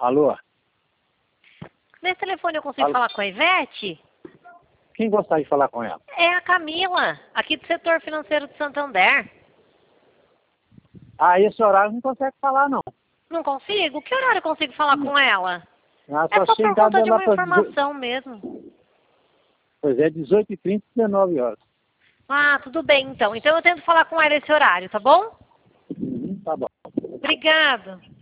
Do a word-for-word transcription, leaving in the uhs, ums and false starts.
Alô? Nesse telefone eu consigo Alô? falar com a Ivete? Quem gostaria de falar com ela? É a Camila, aqui do setor financeiro de Santander. Ah, esse horário não consegue falar, não. Não consigo? Que horário eu consigo falar com ela? Ah, É só por chegar conta de lá uma pra informação mesmo. Pois é, dezoito e trinta, dezenove horas. Ah, tudo bem então. Então eu tento falar com ela esse horário, tá bom? Uhum, tá bom. Obrigado.